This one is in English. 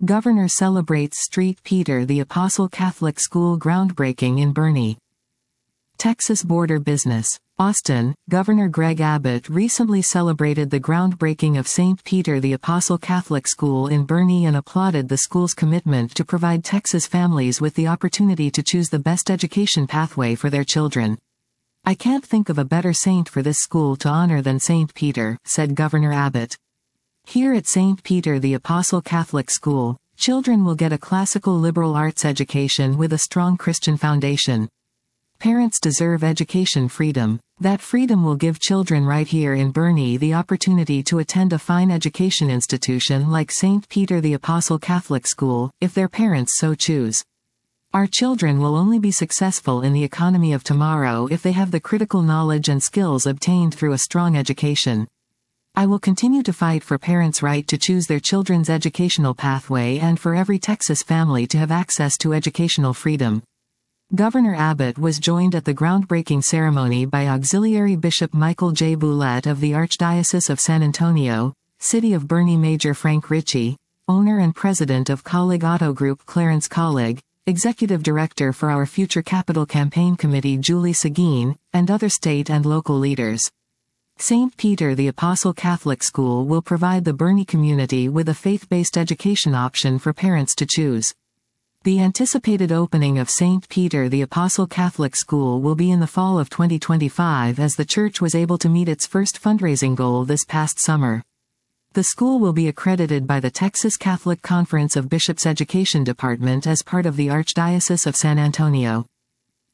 Governor celebrates St. Peter the Apostle Catholic School groundbreaking in Boerne. Texas border business. Austin, Governor Greg Abbott recently celebrated the groundbreaking of St. Peter the Apostle Catholic School in Boerne and applauded the school's commitment to provide Texas families with the opportunity to choose the best education pathway for their children. "I can't think of a better saint for this school to honor than St. Peter," said Governor Abbott. "Here at St. Peter the Apostle Catholic School, children will get a classical liberal arts education with a strong Christian foundation. Parents deserve education freedom. That freedom will give children right here in Boerne the opportunity to attend a fine education institution like St. Peter the Apostle Catholic School, if their parents so choose. Our children will only be successful in the economy of tomorrow if they have the critical knowledge and skills obtained through a strong education. I will continue to fight for parents' right to choose their children's educational pathway and for every Texas family to have access to educational freedom." Governor Abbott was joined at the groundbreaking ceremony by Auxiliary Bishop Michael J. Boulette of the Archdiocese of San Antonio, City of Boerne Major Frank Ritchie, owner and president of Colleague Auto Group Clarence Colleague, executive director for Our Future Capital Campaign Committee Julie Seguin, and other state and local leaders. St. Peter the Apostle Catholic School will provide the Boerne community with a faith-based education option for parents to choose. The anticipated opening of St. Peter the Apostle Catholic School will be in the fall of 2025 as the church was able to meet its first fundraising goal this past summer. The school will be accredited by the Texas Catholic Conference of Bishops' Education Department as part of the Archdiocese of San Antonio.